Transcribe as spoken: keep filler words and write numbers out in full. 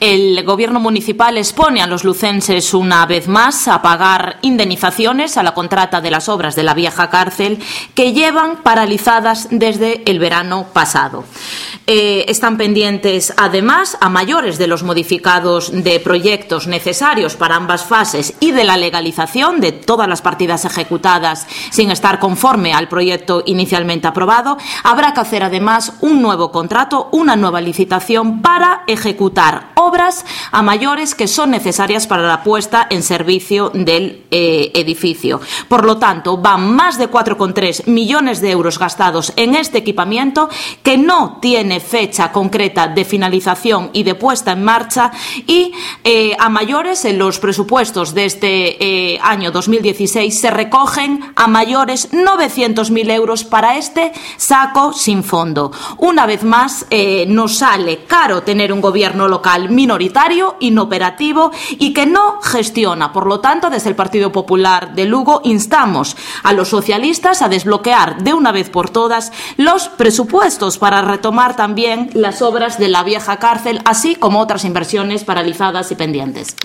El Gobierno municipal expone a los lucenses una vez más a pagar indemnizaciones a la contrata de las obras de la vieja cárcel que llevan paralizadas desde el verano pasado. Eh, están pendientes, además, a mayores de los modificados de proyectos necesarios para ambas fases y de la legalización de todas las partidas ejecutadas sin estar conforme al proyecto inicialmente aprobado. Habrá que hacer, además, un nuevo contrato, una nueva licitación para ejecutar obras a mayores que son necesarias para la puesta en servicio del eh, edificio. Por lo tanto, van más de cuatro coma tres millones de euros gastados en este equipamiento que no tiene fecha concreta de finalización y de puesta en marcha, y eh, a mayores en los presupuestos de este eh, año dos mil dieciséis se recogen a mayores novecientos mil euros para este saco sin fondo. Una vez más, eh, nos sale caro tener un gobierno local minoritario, inoperativo y que no gestiona. Por lo tanto, desde el Partido Popular de Lugo instamos a los socialistas a desbloquear de una vez por todas los presupuestos para retomar también las obras de la vieja cárcel, así como otras inversiones paralizadas y pendientes.